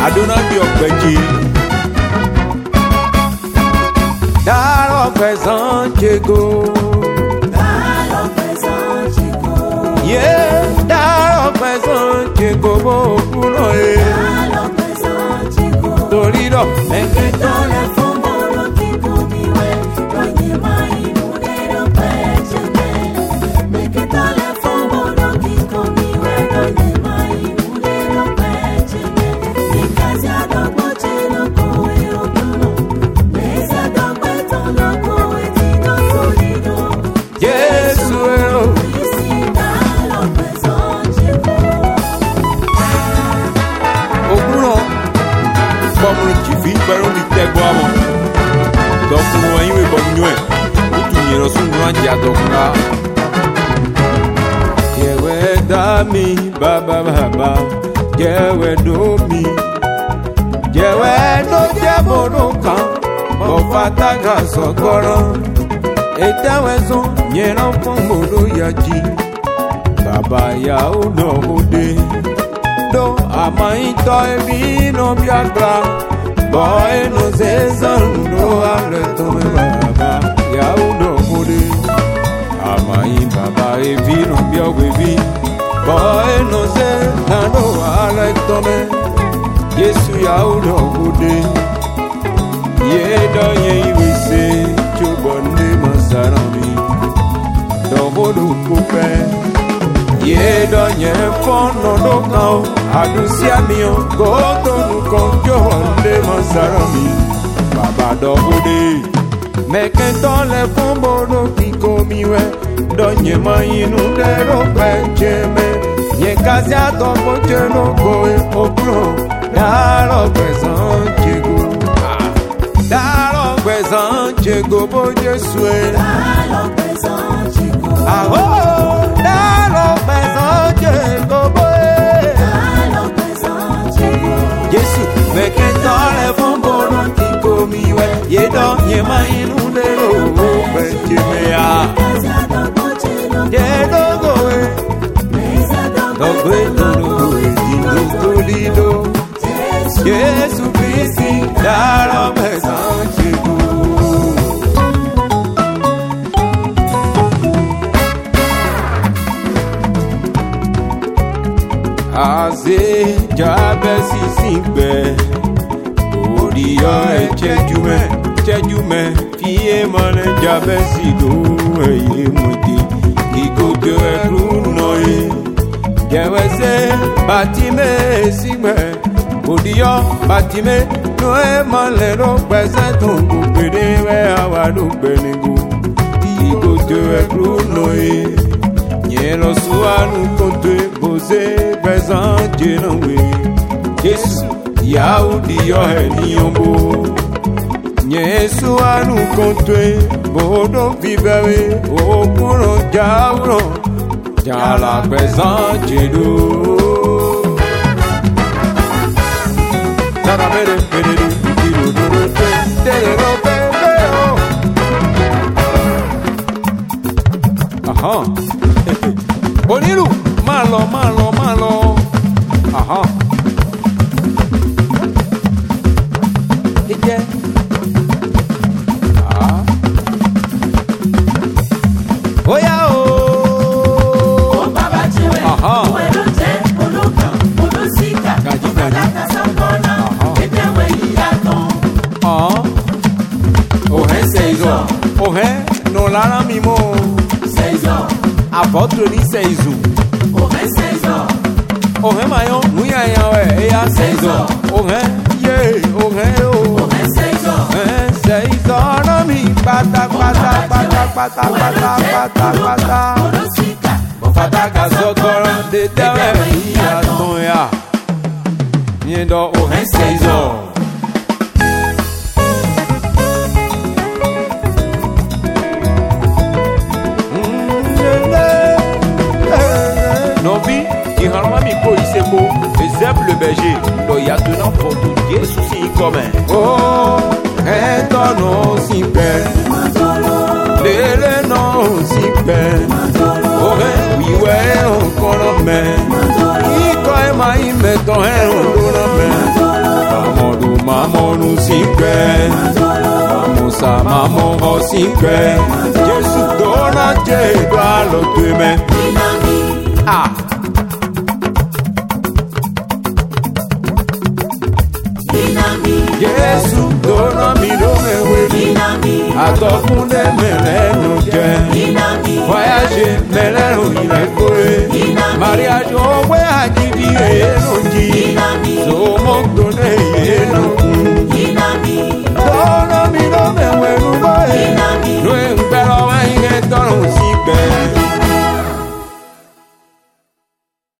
Adona bi ọ̀pẹ̀jì. Dárọ̀ pẹ̀sán jẹ́gò. Dárọ̀ pẹ̀sán jẹ́gò. Yé dárọ̀ pẹ̀sán jẹ́gò bó kúrò yé. Dárọ̀ pẹ̀sán jẹ́gò. Torí dọ̀ Ẹ̀kẹ́ tó lẹ fún bọ́ọ̀lù kíkó mi wẹ̀. Lọ́yìn máa inú lérò pẹ́ jẹ́mẹ́. Ẹ̀kẹ́ tó lẹ fún bọ́ọ̀lù kíkó mi wẹ̀. Lọ́yìn máa inú lérò pẹ́ jẹ́mẹ́. Ìkàsí àdọ́gbọ́ jẹ́ lóko èrò dùnú. Lẹ́sẹ̀ àdọ́gbẹ́ tó lóko etí náà sórí lọ. Jésù èrò. Ìsìn dárọ̀ pẹ̀sán jẹ́gò. Òwúrọ̀ bọ́mùrù jìfì gbẹ̀rún ní tẹ́gbọ́ àmọ́. Dọ̀kùnrin wọn yíwèé bọ̀ nyọ́ ẹ̀. Ó tún yẹ̀rọ sóńgbọ́n àjẹ́ àdọ̀kùnrin á. Jẹ̀wẹ́ dá mi bàbá bàbá. Jẹ̀wẹ́ dó mi. Jẹ̀wẹ́ dó jẹ́ bòdó kan. Bọ̀fàtàgà sọ̀gbọ́rọ̀. Ètẹ́wẹ́ sún yẹ̀rọ fún bòdó yàjí. Bàbá yàwó náà ó dé. Do amaito evino biagra boy no zezan do arreto me baba ya uno mudi amai baba evino biawevi boy no zezan do arreto me Yesu ya uno mudi ye do ye we say chubonde masarami do bodu kupe Ye donye fono do kao adusia mio goto nu konjo onde masarami baba do bode meke tole fombo do kiko miwe donye mainu dero pecheme ye kazia do boche no goe opro daro pesan chego daro pesan chego bo Jesue Dárọ̀ pẹ̀sán jẹ́gò. aho daro pesan chego bo Dárọ̀ pẹ̀sán jẹ́gò. Jesu meke tole fombo do kiko miwe ye do ye mainu dero pecheme ya Ìkàsí àdọ́gbọ́ jẹ́ lóko ye do goe lẹ́sẹ̀ àdọ́gbọ́ do goe do goe dindo tolido Jésù. Jesu Christi daro pesan chego Aze jabesi singbe Oriyo chejume Fiye mane jabesi do eye mwede Kikote ekruno ye Jewese batime singbe Oriyo batime Noe male do pese tongo Pede we awadu penigu Kikote ekruno ye Nyelo suanu konte bose pesan jenwe Jesu yaudi yo heniombo Nyesu anu konte bodo vivewe okuro jauro Jala pesan jedo Tara mere mere diru duru tere ro bebe Aha Onílù máa lọ. Aha. Jíjẹ́. Óyá o. Ó bàbá jíwẹ̀. Aha. Òwe ló jẹ́ olókan, olóṣìkà. Gàjí. Ọ̀kadà sọ́kọ́nà. Aha. Ẹgbẹ́wẹ̀ yíyàtọ̀. Òhẹ́ sẹ́yìzọ̀. Òhẹ́ nù lára mi mọ́. Sẹ́yọ̀. Apôtre ní sẹ́yìzù. Òwe sẹ́yọ̀. Òhẹ́ mayọ́ nùyàyàn ẹ̀ ẹ̀yà sẹ́yìzọ̀. Òhẹ́ yé òhẹ́ o. Òwe sẹ́yọ̀. Sẹ́yìzọ̀ ọ̀nà mi pátápátá. Olóṣìkà. Fataka zokoro de tewe ya toya Niendo ohen seizo Nobi, qui rend mi ko isebo Ezeb le berger, lo ya tenant pour tout Dieu souci commun Oh, eto no si per Dele no si per Ore, wiwe on kono men Iko e ma ime to he on dona men mọ̀nù sí pẹ́. Musa máa mọ̀ ọ́ sí pẹ́. Jésù tó náà jẹ́ ìlú àlọ́tò mẹ́. Jésù tó náà mi ló mẹ́wé. Àtọ̀kùnlé mẹ́lẹ́nu jẹ́. Voyage mẹ́lẹ́nu ilẹ̀ kórè. Mariage òwe àjíbi èyí ló jí. Sọmọ́ gbóná èyí.